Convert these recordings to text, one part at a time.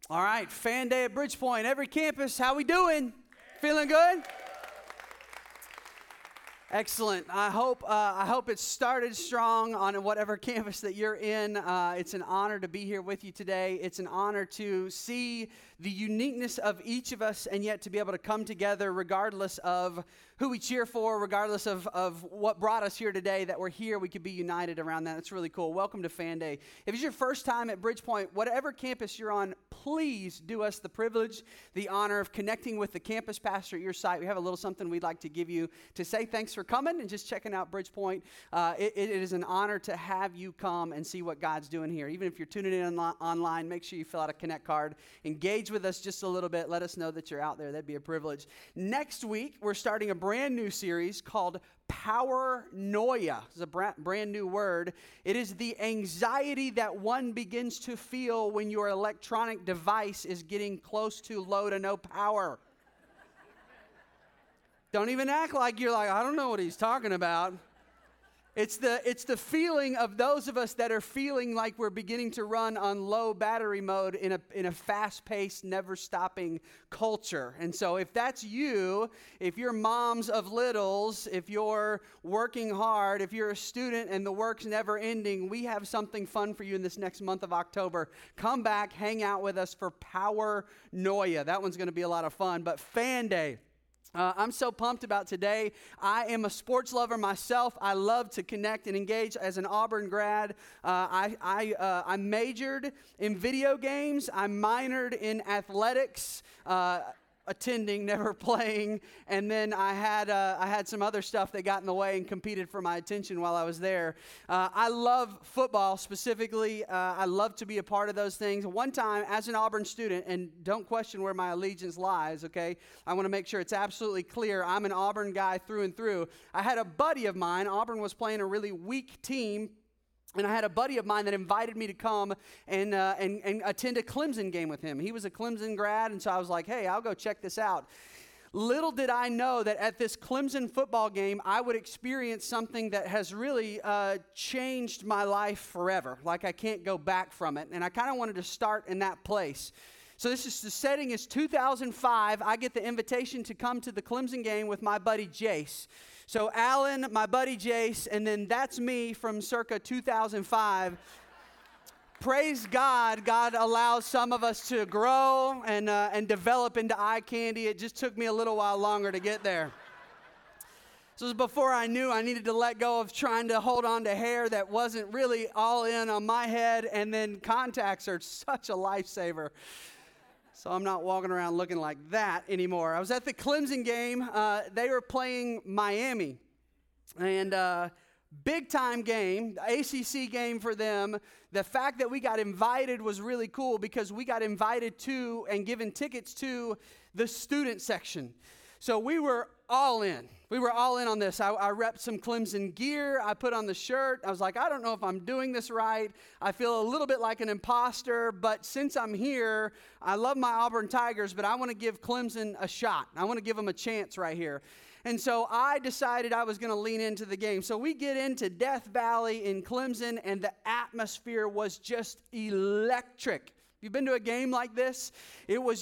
All right, Fan Day at Bridgepoint. Every campus, how we doing? Feeling good? Excellent. I hope it started strong on whatever campus that you're in. It's an honor to be here with you today. It's an honor to see the uniqueness of each of us and yet to be able to come together regardless of who we cheer for, regardless of what brought us here today, that we're here, we could be united around that. It's really cool. Welcome to Fan Day. If it's your first time at Bridgepoint, whatever campus you're on, please do us the privilege, the honor of connecting with the campus pastor at your site. We have a little something we'd like to give you to say thanks for coming and just checking out Bridgepoint. It is an honor to have you come and see what God's doing here. Even if you're tuning in online, make sure you fill out a Connect card. Engage with us just a little bit. Let us know that you're out there. That'd be a privilege. Next week, we're starting a brand new series called Paranoia. It's a brand new word. It is the anxiety that one begins to feel when your electronic device is getting close to low to no power. Don't even act like you're like, I don't know what he's talking about. It's the feeling of those of us that are feeling like we're beginning to run on low battery mode in a fast-paced, never-stopping culture. And so if that's you, if you're moms of littles, if you're working hard, if you're a student and the work's never ending, we have something fun for you in this next month of October. Come back, hang out with us for Paranoia. That one's going to be a lot of fun. But Fan Day. I'm so pumped about today. I am a sports lover myself. I love to connect and engage. As an Auburn grad, I majored in video games. I minored in athletics. Attending, never playing, and then I had some other stuff that got in the way and competed for my attention while I was there. I love football specifically. I love to be a part of those things. One time, as an Auburn student, and don't question where my allegiance lies, okay? I want to make sure it's absolutely clear. I'm an Auburn guy through and through. I had a buddy of mine. Auburn was playing a really weak team. And I had a buddy of mine that invited me to come and attend a Clemson game with him. He was a Clemson grad, and so I was like, hey, I'll go check this out. Little did I know that at this Clemson football game, I would experience something that has really changed my life forever. Like I can't go back from it. And I kind of wanted to start in that place. So the setting is 2005. I get the invitation to come to the Clemson game with my buddy Jace. So Alan, my buddy Jace, and then that's me from circa 2005. Praise God, God allows some of us to grow and develop into eye candy. It just took me a little while longer to get there. So it was before I knew I needed to let go of trying to hold on to hair that wasn't really all in on my head, and then contacts are such a lifesaver. So I'm not walking around looking like that anymore. I was at the Clemson game. They were playing Miami. And big time game, ACC game for them. The fact that we got invited was really cool because we got invited to and given tickets to the student section. So we were all in. We were all in on this. I repped some Clemson gear. I put on the shirt. I was like, I don't know if I'm doing this right. I feel a little bit like an imposter, but since I'm here, I love my Auburn Tigers, but I want to give Clemson a shot. I want to give them a chance right here. And so I decided I was going to lean into the game. So we get into Death Valley in Clemson, and the atmosphere was just electric. You've been to a game like this? It was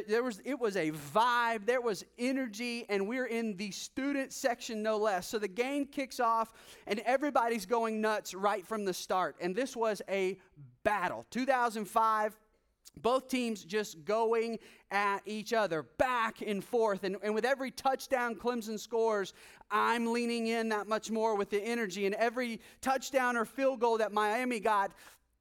it was a vibe. There was energy, and we're in the student section, no less. So the game kicks off, and everybody's going nuts right from the start. And this was a battle. 2005. Both teams just going at each other, back and forth. And with every touchdown Clemson scores, I'm leaning in that much more with the energy. And every touchdown or field goal that Miami got,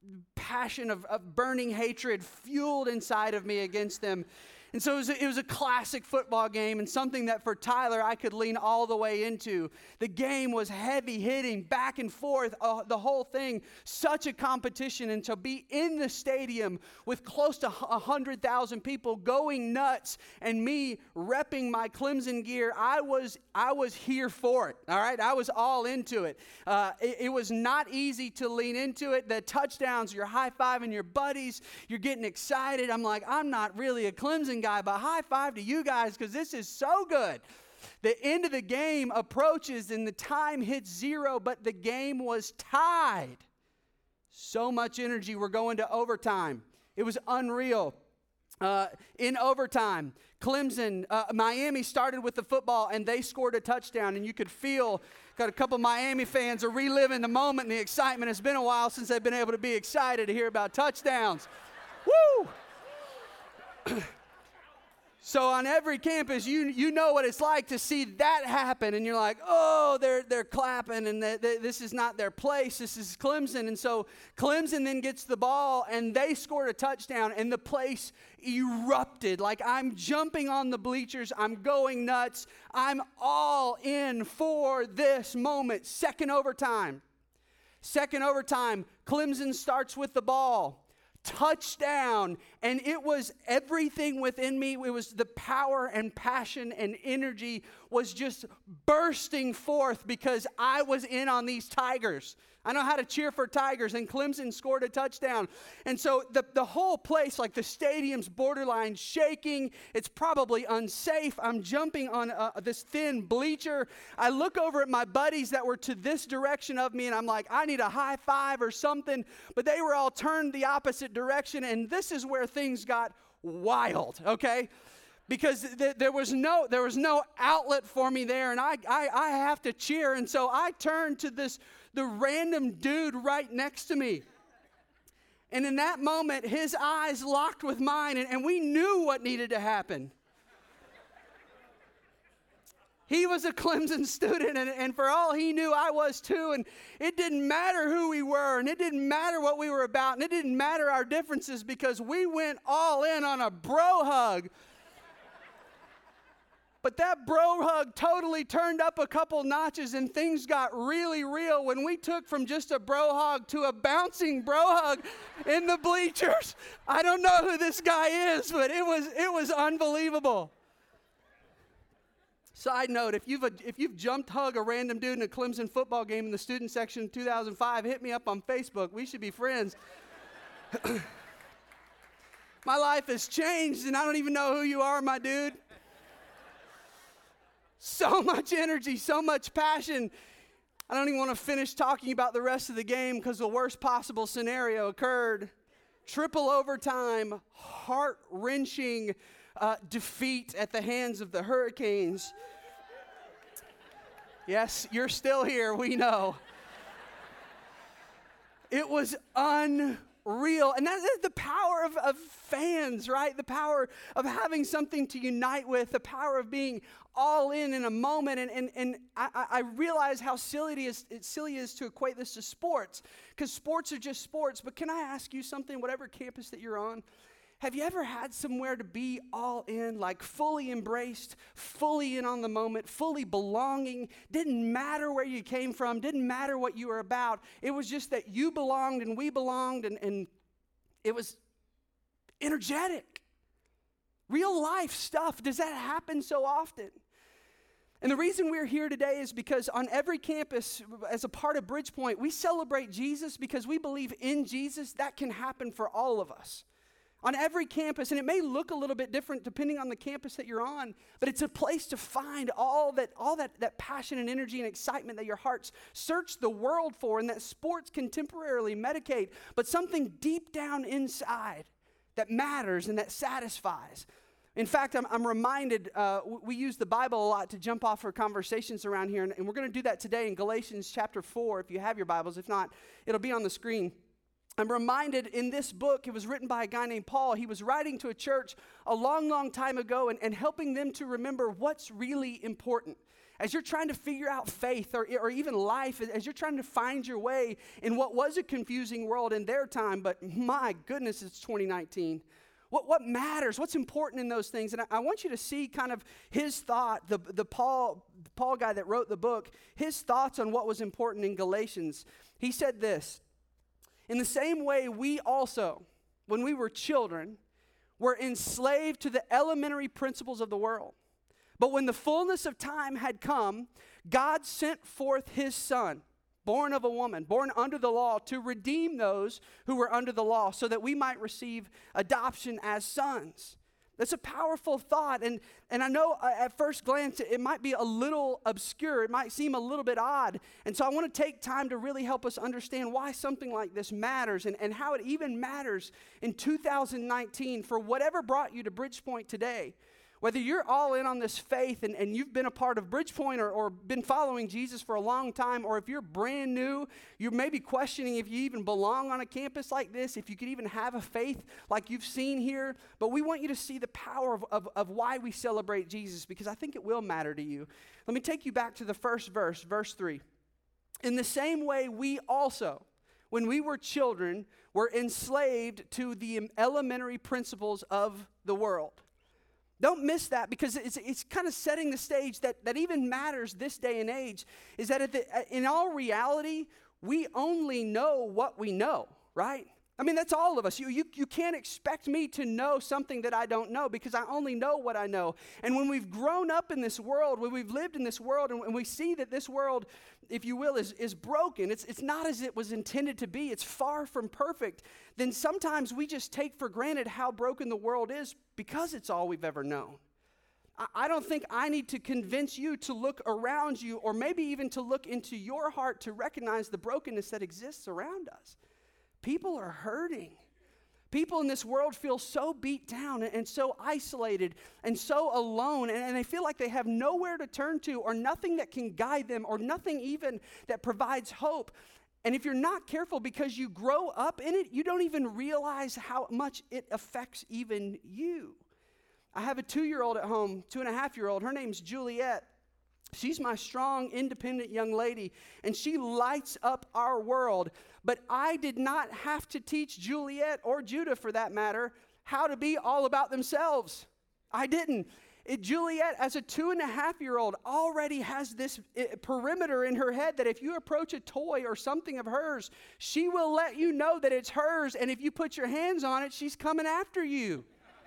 passion of burning hatred fueled inside of me against them. And so it was a classic football game and something that for Tyler I could lean all the way into. The game was heavy hitting, back and forth, the whole thing, such a competition. And to be in the stadium with close to 100,000 people going nuts and me repping my Clemson gear, I was here for it, all right? I was all into it. It was not easy to lean into it. The touchdowns, you're high-fiving your buddies, you're getting excited. I'm like, I'm not really a Clemson guy, but high five to you guys because this is so good. The end of the game approaches and the time hits 0, but the game was tied. So much energy. We're going to overtime. It was unreal. In overtime, Clemson, Miami started with the football, and they scored a touchdown, and you could feel, got a couple Miami fans are reliving the moment and the excitement. It's been a while since they've been able to be excited to hear about touchdowns. Woo! So on every campus, you know what it's like to see that happen, and you're like, oh, they're clapping, and this is not their place. This is Clemson, and so Clemson then gets the ball, and they scored a touchdown, and the place erupted. Like, I'm jumping on the bleachers. I'm going nuts. I'm all in for this moment. Second overtime, Clemson starts with the ball. Touchdown, and it was everything within me. It was the power and passion and energy was just bursting forth because I was in on these Tigers. I know how to cheer for Tigers, and Clemson scored a touchdown. And so the whole place, like the stadium's borderline shaking. It's probably unsafe. I'm jumping on this thin bleacher. I look over at my buddies that were to this direction of me, and I'm like, I need a high five or something. But they were all turned the opposite direction, and this is where things got wild, okay? Because there was no outlet for me there, and I have to cheer. And so I turned to the random dude right next to me. And in that moment, his eyes locked with mine, and we knew what needed to happen. He was a Clemson student, and for all he knew, I was too. And it didn't matter who we were, and it didn't matter what we were about, and it didn't matter our differences, because we went all in on a bro hug. But that bro hug totally turned up a couple notches, and things got really real when we took from just a bro hug to a bouncing bro hug in the bleachers. I don't know who this guy is, but it was unbelievable. Side note, if you've jumped hug a random dude in a Clemson football game in the student section in 2005, hit me up on Facebook. We should be friends. My life has changed, and I don't even know who you are, my dude. So much energy, so much passion. I don't even want to finish talking about the rest of the game because the worst possible scenario occurred. Triple overtime, heart-wrenching defeat at the hands of the Hurricanes. Yes, you're still here, we know. It was unreal. And that is the power of fans, right? The power of having something to unite with, the power of being all in a moment. And I realize how silly it is to equate this to sports, because sports are just sports. But can I ask you something, whatever campus that you're on? Have you ever had somewhere to be all in, like fully embraced, fully in on the moment, fully belonging? Didn't matter where you came from, didn't matter what you were about. It was just that you belonged and we belonged, and it was energetic. Real life stuff. Does that happen so often? And the reason we're here today is because on every campus, as a part of Bridgepoint, we celebrate Jesus because we believe in Jesus. That can happen for all of us. On every campus, and it may look a little bit different depending on the campus that you're on, but it's a place to find all that passion and energy and excitement that your hearts search the world for, and that sports can temporarily medicate, but something deep down inside that matters and that satisfies. In fact, I'm reminded, we use the Bible a lot to jump off our conversations around here, and we're going to do that today in Galatians chapter 4, if you have your Bibles. If not, it'll be on the screen. I'm reminded in this book, it was written by a guy named Paul. He was writing to a church a long, long time ago and helping them to remember what's really important. As you're trying to figure out faith or even life, as you're trying to find your way in what was a confusing world in their time, but my goodness, it's 2019. What matters? What's important in those things? And I want you to see kind of his thought, the Paul guy that wrote the book, his thoughts on what was important in Galatians. He said this: in the same way, we also, when we were children, were enslaved to the elementary principles of the world. But when the fullness of time had come, God sent forth his Son, born of a woman, born under the law, to redeem those who were under the law, so that we might receive adoption as sons. That's a powerful thought, and I know at first glance it might be a little obscure. It might seem a little bit odd, and so I want to take time to really help us understand why something like this matters and how it even matters in 2019 for whatever brought you to Bridgepoint today. Whether you're all in on this faith and you've been a part of Bridgepoint or been following Jesus for a long time, or if you're brand new, you're maybe questioning if you even belong on a campus like this, if you could even have a faith like you've seen here. But we want you to see the power of why we celebrate Jesus, because I think it will matter to you. Let me take you back to the first verse, verse 3. In the same way, we also, when we were children, were enslaved to the elementary principles of the world. Don't miss that, because it's kind of setting the stage that even matters this day and age, is that in all reality, we only know what we know, right? I mean, that's all of us. You can't expect me to know something that I don't know, because I only know what I know. And when we've grown up in this world, when we've lived in this world, and we see that this world, if you will, is broken, it's not as it was intended to be, it's far from perfect, then sometimes we just take for granted how broken the world is because it's all we've ever known. I don't think I need to convince you to look around you, or maybe even to look into your heart to recognize the brokenness that exists around us. People are hurting. People in this world feel so beat down and so isolated and so alone, and they feel like they have nowhere to turn to, or nothing that can guide them, or nothing even that provides hope. And if you're not careful, because you grow up in it, you don't even realize how much it affects even you. I have a 2-year-old at home, 2.5-year-old. Her name's Juliet. She's my strong, independent young lady, and she lights up our world. But I did not have to teach Juliet, or Judah for that matter, how to be all about themselves. I didn't. Juliet, as a 2.5-year-old, already has this perimeter in her head that if you approach a toy or something of hers, she will let you know that it's hers, and if you put your hands on it, she's coming after you.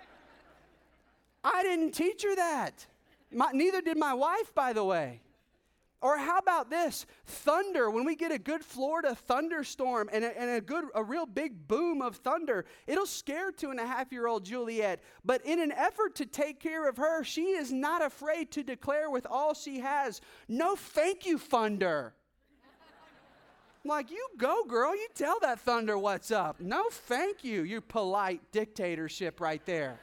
I didn't teach her that. Neither did my wife, by the way. Or how about this? Thunder. When we get a good Florida thunderstorm and a real big boom of thunder, it'll scare 2.5-year-old Juliet. But in an effort to take care of her, she is not afraid to declare with all she has, "No, thank you, thunder." I'm like, you go, girl. You tell that thunder what's up. No, thank you. You polite dictatorship right there.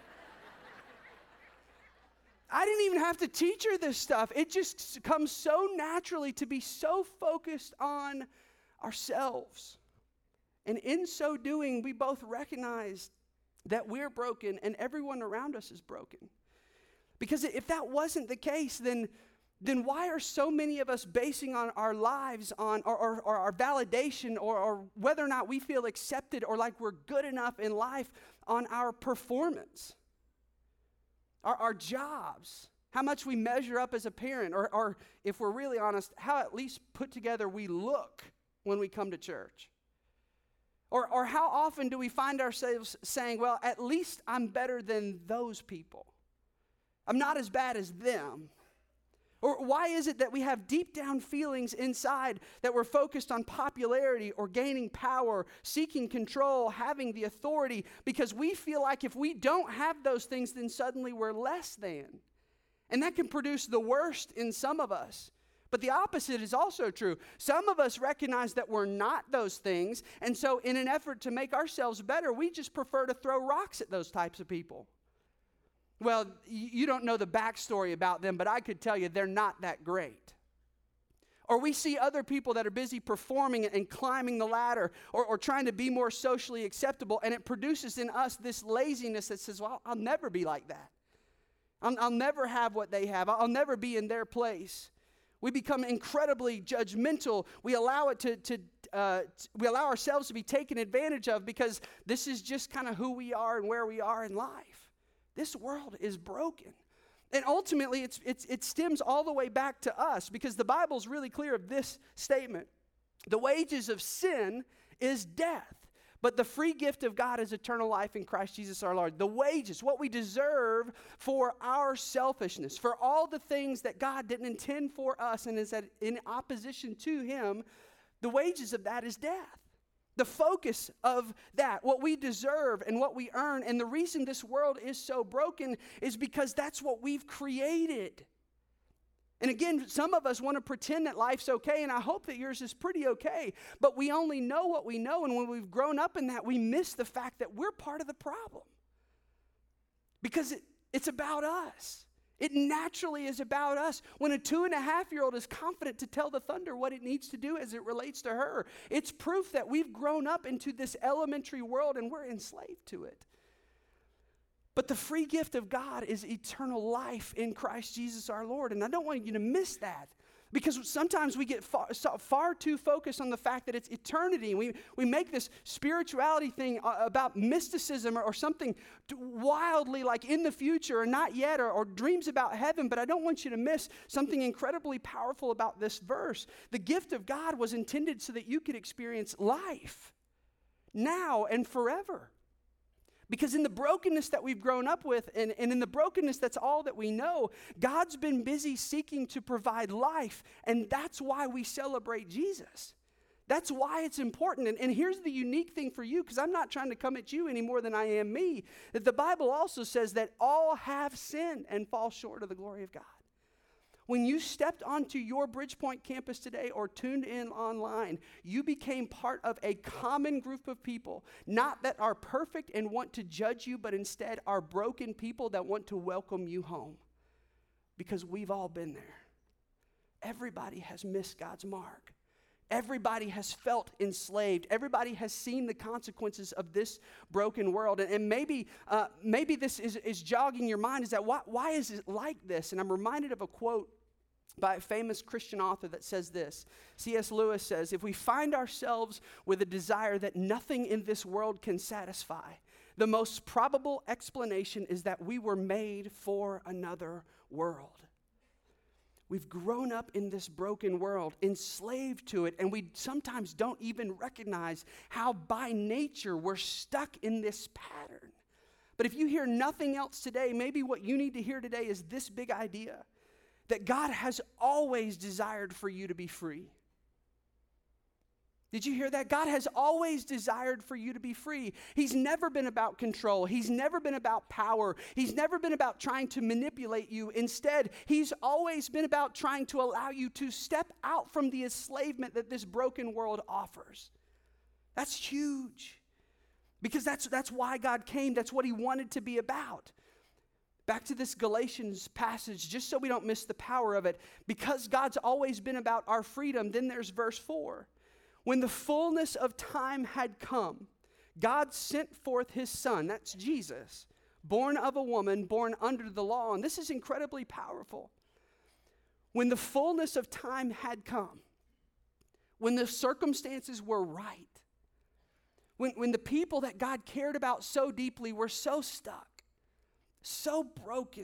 I didn't even have to teach her this stuff. It just comes so naturally to be so focused on ourselves. And in so doing, we both recognize that we're broken and everyone around us is broken. Because if that wasn't the case, then why are so many of us basing on our lives on or our validation or whether or not we feel accepted or like we're good enough in life on our performance? Our jobs, how much we measure up as a parent, or if we're really honest, how at least put together we look when we come to church. Or how often do we find ourselves saying, well, at least I'm better than those people. I'm not as bad as them. Or why is it that we have deep down feelings inside that we're focused on popularity or gaining power, seeking control, having the authority, because we feel like if we don't have those things, then suddenly we're less than. And that can produce the worst in some of us. But the opposite is also true. Some of us recognize that we're not those things, and so in an effort to make ourselves better, we just prefer to throw rocks at those types of people. Well, you don't know the backstory about them, but I could tell you they're not that great. Or we see other people that are busy performing and climbing the ladder or trying to be more socially acceptable, and it produces in us this laziness that says, well, I'll never be like that. I'll never have what they have. I'll never be in their place. We become incredibly judgmental. We allow we allow ourselves to be taken advantage of because this is just kind of who we are and where we are in life. This world is broken. And ultimately, it stems all the way back to us because the Bible's really clear of this statement. The wages of sin is death, but the free gift of God is eternal life in Christ Jesus our Lord. The wages, what we deserve for our selfishness, for all the things that God didn't intend for us and is in opposition to Him, the wages of that is death. The focus of that, what we deserve and what we earn, and the reason this world is so broken is because that's what we've created. And again, some of us want to pretend that life's okay, and I hope that yours is pretty okay, but we only know what we know, and when we've grown up in that, we miss the fact that we're part of the problem. Because it's about us. It naturally is about us. When a 2.5-year-old is confident to tell the thunder what it needs to do as it relates to her, it's proof that we've grown up into this elementary world and we're enslaved to it. But the free gift of God is eternal life in Christ Jesus our Lord. And I don't want you to miss that. Because sometimes we get far too focused on the fact that it's eternity. We make this spirituality thing about mysticism or something wildly like in the future or not yet or dreams about heaven. But I don't want you to miss something incredibly powerful about this verse. The gift of God was intended so that you could experience life now and forever. Because in the brokenness that we've grown up with and in the brokenness that's all that we know, God's been busy seeking to provide life, and that's why we celebrate Jesus. That's why it's important. And here's the unique thing for you, because I'm not trying to come at you any more than I am me, that the Bible also says that all have sinned and fall short of the glory of God. When you stepped onto your Bridgepoint campus today or tuned in online, you became part of a common group of people, not that are perfect and want to judge you, but instead are broken people that want to welcome you home. Because we've all been there. Everybody has missed God's mark. Everybody has felt enslaved. Everybody has seen the consequences of this broken world. And maybe this is jogging your mind, is that why is it like this? And I'm reminded of a quote by a famous Christian author that says this. C.S. Lewis says, "If we find ourselves with a desire that nothing in this world can satisfy, the most probable explanation is that we were made for another world." We've grown up in this broken world, enslaved to it, and we sometimes don't even recognize how by nature we're stuck in this pattern. But if you hear nothing else today, maybe what you need to hear today is this big idea, that God has always desired for you to be free. Did you hear that? God has always desired for you to be free. He's never been about control. He's never been about power. He's never been about trying to manipulate you. Instead, he's always been about trying to allow you to step out from the enslavement that this broken world offers. That's huge. Because that's why God came. That's what he wanted to be about. Back to this Galatians passage, just so we don't miss the power of it. Because God's always been about our freedom, then there's verse 4. When the fullness of time had come, God sent forth his son, that's Jesus, born of a woman, born under the law. And this is incredibly powerful. When the fullness of time had come, when the circumstances were right, when the people that God cared about so deeply were so stuck, so broken,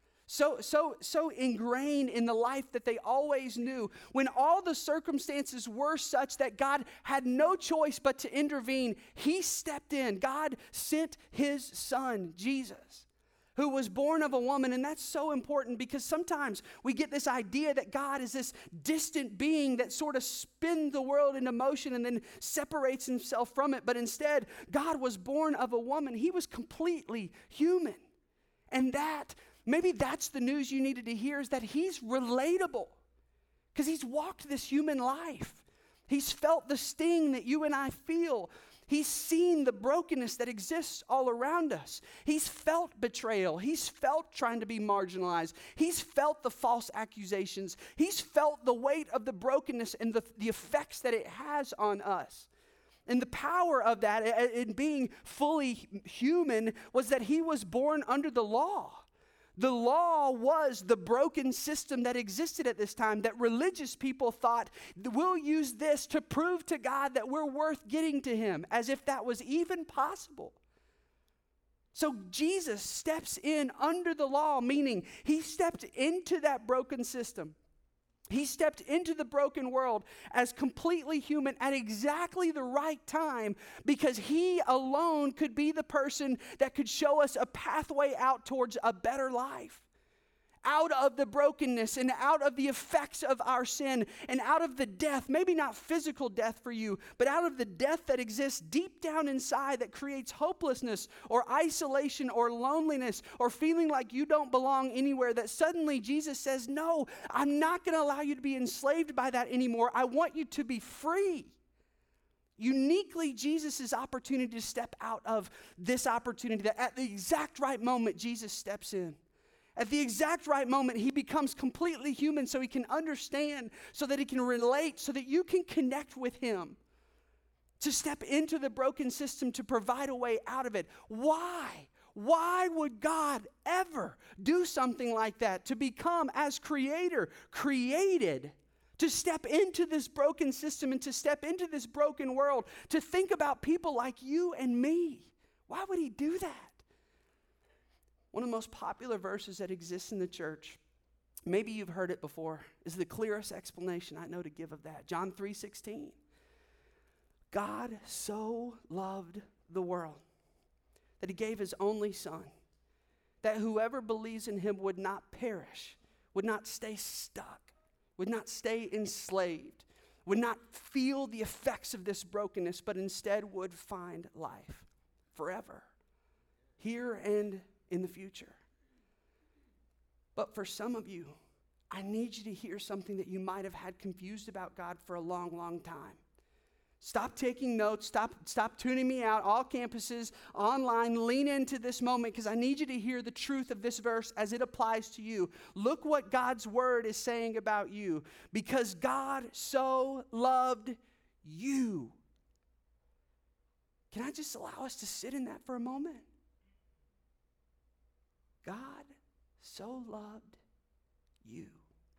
so ingrained in the life that they always knew, when all the circumstances were such that God had no choice but to intervene, he stepped in. God sent his son, Jesus, who was born of a woman. And that's so important because sometimes we get this idea that God is this distant being that sort of spins the world into motion and then separates himself from it. But instead, God was born of a woman. He was completely human. And maybe that's the news you needed to hear, is that he's relatable because he's walked this human life. He's felt the sting that you and I feel. He's seen the brokenness that exists all around us. He's felt betrayal. He's felt trying to be marginalized. He's felt the false accusations. He's felt the weight of the brokenness and the effects that it has on us. And the power of that in being fully human was that he was born under the law. The law was the broken system that existed at this time that religious people thought, we'll use this to prove to God that we're worth getting to him, as if that was even possible. So Jesus steps in under the law, meaning he stepped into that broken system. He stepped into the broken world as completely human at exactly the right time because he alone could be the person that could show us a pathway out towards a better life. out of the brokenness and out of the effects of our sin and out of the death, maybe not physical death for you, but out of the death that exists deep down inside that creates hopelessness or isolation or loneliness or feeling like you don't belong anywhere, that suddenly Jesus says, no, I'm not going to allow you to be enslaved by that anymore. I want you to be free. Uniquely, Jesus' opportunity to step out of this opportunity, that at the exact right moment, Jesus steps in. At the exact right moment, he becomes completely human so he can understand, so that he can relate, so that you can connect with him. To step into the broken system, to provide a way out of it. Why? Why would God ever do something like that? To become, as creator, created to step into this broken system and to step into this broken world, to think about people like you and me. Why would he do that? One of the most popular verses that exists in the church, maybe you've heard it before, is the clearest explanation I know to give of that. John 3:16. God so loved the world that he gave his only son, that whoever believes in him would not perish, would not stay stuck, would not stay enslaved, would not feel the effects of this brokenness, but instead would find life forever, here and in the future. But for some of you, I need you to hear something that you might have had confused about God for a long, long time. Stop taking notes. Stop tuning me out. All campuses, online, lean into this moment because I need you to hear the truth of this verse as it applies to you. Look what God's word is saying about you. Because God so loved you. Can I just allow us to sit in that for a moment? God so loved you.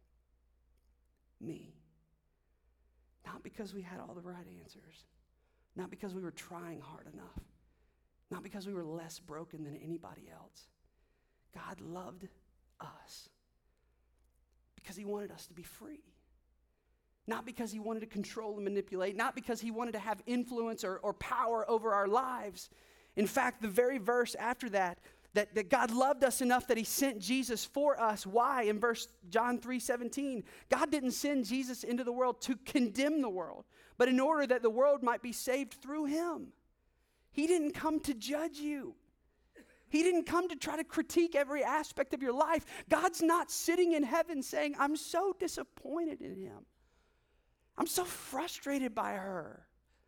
Me. Not because we had all the right answers. Not because we were trying hard enough. Not because we were less broken than anybody else. God loved us because he wanted us to be free. Not because he wanted to control and manipulate. Not because he wanted to have influence or power over our lives. In fact, the very verse after that God loved us enough that he sent Jesus for us. Why? In John 3:17, God didn't send Jesus into the world to condemn the world, but in order that the world might be saved through him. He didn't come to judge you. He didn't come to try to critique every aspect of your life. God's not sitting in heaven saying, I'm so disappointed in him. I'm so frustrated by her.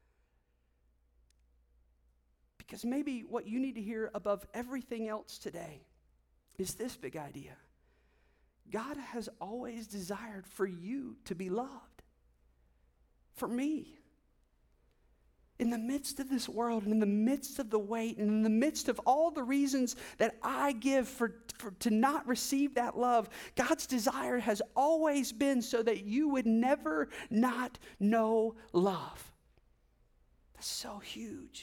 Because maybe what you need to hear above everything else today is this big idea. God has always desired for you to be loved. For me. In the midst of this world, and in the midst of the weight, and in the midst of all the reasons that I give to not receive that love, God's desire has always been so that you would never not know love. That's so huge.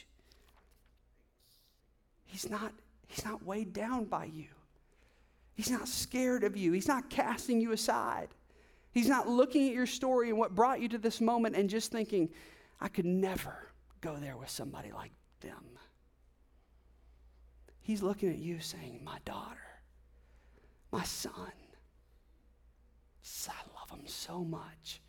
He's not weighed down by you. He's not scared of you. He's not casting you aside. He's not looking at your story and what brought you to this moment and just thinking, I could never go there with somebody like them. He's looking at you saying, my daughter, my son, I love him so much.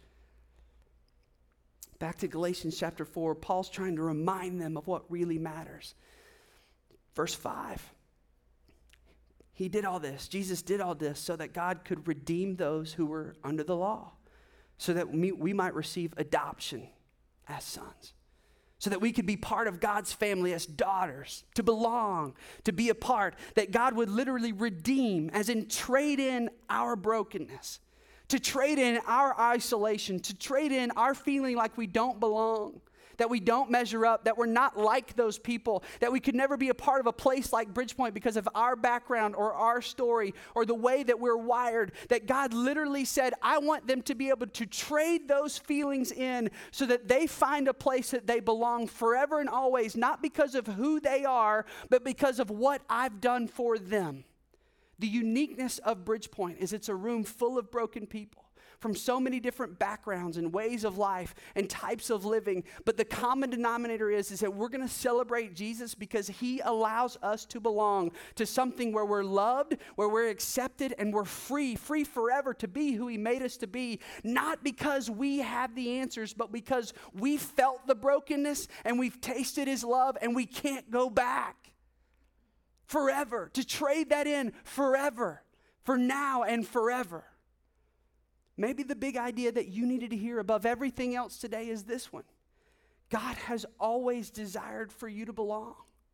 Back to Galatians chapter 4, Paul's trying to remind them of what really matters. Verse 5, he did all this. Jesus did all this so that God could redeem those who were under the law, so that we might receive adoption as sons, so that we could be part of God's family as daughters, to belong, to be a part, that God would literally redeem, as in trade in our brokenness, to trade in our isolation, to trade in our feeling like we don't belong, that we don't measure up, that we're not like those people, that we could never be a part of a place like Bridgepoint because of our background or our story or the way that we're wired, that God literally said, I want them to be able to trade those feelings in so that they find a place that they belong forever and always, not because of who they are, but because of what I've done for them. The uniqueness of Bridgepoint is it's a room full of broken people, from so many different backgrounds and ways of life and types of living. But the common denominator is that we're going to celebrate Jesus because he allows us to belong to something where we're loved, where we're accepted, and we're free forever to be who he made us to be. Not because we have the answers, but because we felt the brokenness and we've tasted his love and we can't go back. Forever, to trade that in forever, for now and forever. Maybe the big idea that you needed to hear above everything else today is this one. God has always desired for you to belong.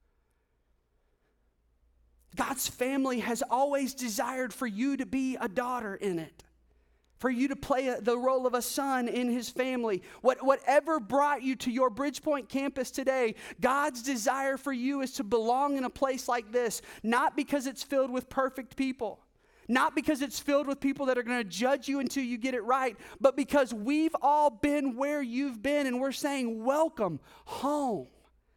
God's family has always desired for you to be a daughter in it. For you to play the role of a son in his family. Whatever brought you to your Bridgepoint campus today, God's desire for you is to belong in a place like this. Not because it's filled with perfect people. Not because it's filled with people that are going to judge you until you get it right. But because we've all been where you've been and we're saying, welcome home.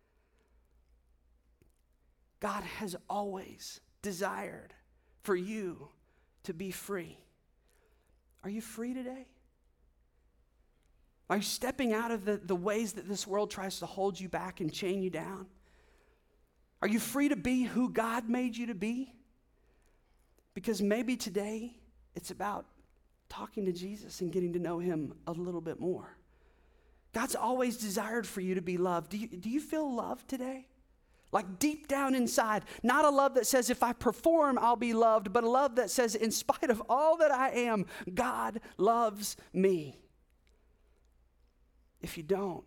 God has always desired for you to be free. Are you free today? Are you stepping out of the ways that this world tries to hold you back and chain you down? Are you free to be who God made you to be? Because maybe today it's about talking to Jesus and getting to know him a little bit more. God's always desired for you to be loved. Do you feel loved today? Like deep down inside, not a love that says if I perform, I'll be loved, but a love that says in spite of all that I am, God loves me. If you don't,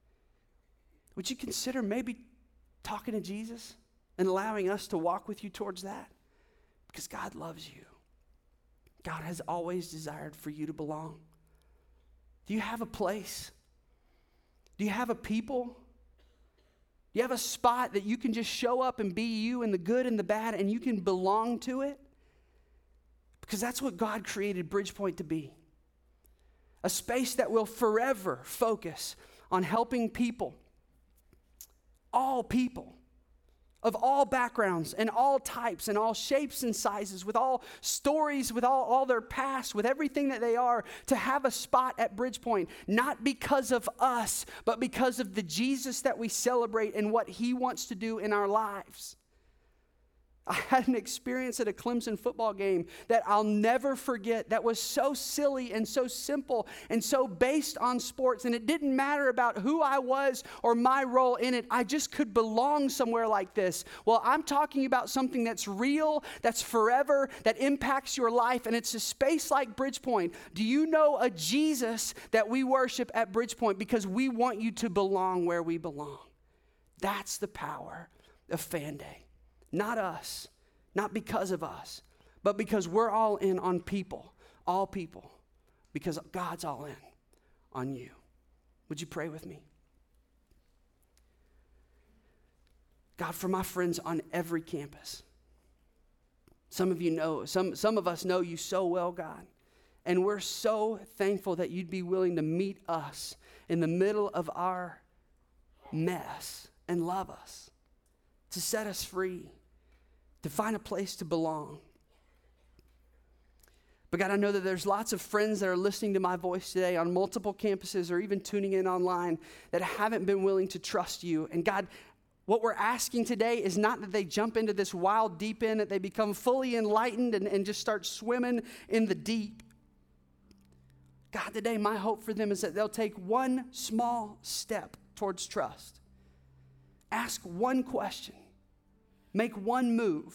would you consider maybe talking to Jesus and allowing us to walk with you towards that? Because God loves you. God has always desired for you to belong. Do you have a place? Do you have a people? You have a spot that you can just show up and be you in the good and the bad and you can belong to it? Because that's what God created Bridgepoint to be. A space that will forever focus on helping people, all people, of all backgrounds and all types and all shapes and sizes, with all stories, with all their past, with everything that they are, to have a spot at Bridgepoint, not because of us, but because of the Jesus that we celebrate and what he wants to do in our lives. I had an experience at a Clemson football game that I'll never forget that was so silly and so simple and so based on sports, and it didn't matter about who I was or my role in it. I just could belong somewhere like this. Well, I'm talking about something that's real, that's forever, that impacts your life, and it's a space like Bridgepoint. Do you know a Jesus that we worship at Bridgepoint because we want you to belong where we belong? That's the power of Fan Day. Not us, not because of us, but because we're all in on people, all people, because God's all in on you. Would you pray with me? God, for my friends on every campus, some of you know, some of us know you so well, God, and we're so thankful that you'd be willing to meet us in the middle of our mess and love us, to set us free, to find a place to belong. But God, I know that there's lots of friends that are listening to my voice today on multiple campuses or even tuning in online that haven't been willing to trust you. And God, what we're asking today is not that they jump into this wild deep end, that they become fully enlightened and just start swimming in the deep. God, today my hope for them is that they'll take one small step towards trust. Ask one question. Make one move.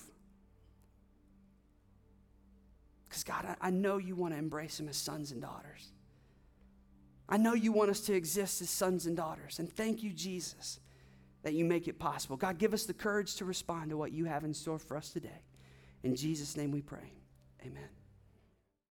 Because God, I know you want to embrace them as sons and daughters. I know you want us to exist as sons and daughters. And thank you, Jesus, that you make it possible. God, give us the courage to respond to what you have in store for us today. In Jesus' name we pray. Amen.